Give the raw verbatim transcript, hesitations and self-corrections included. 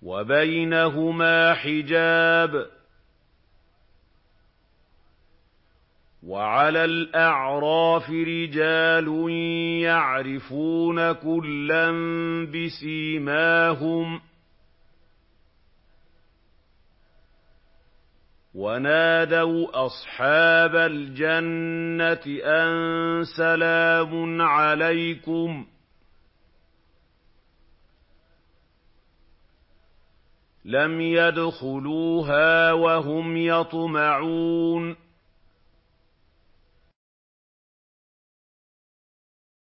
وَبَيْنَهُمَا حِجَابٌ ۚ وَعَلَى الْأَعْرَافِ رِجَالٌ يَعْرِفُونَ كُلًّا بِسِيمَاهُمْ ۚ وَنَادَوْا أَصْحَابَ الْجَنَّةِ أَن سَلَامٌ عَلَيْكُمْ ۚ لَمْ يَدْخُلُوهَا وَهُمْ يَطْمَعُونَ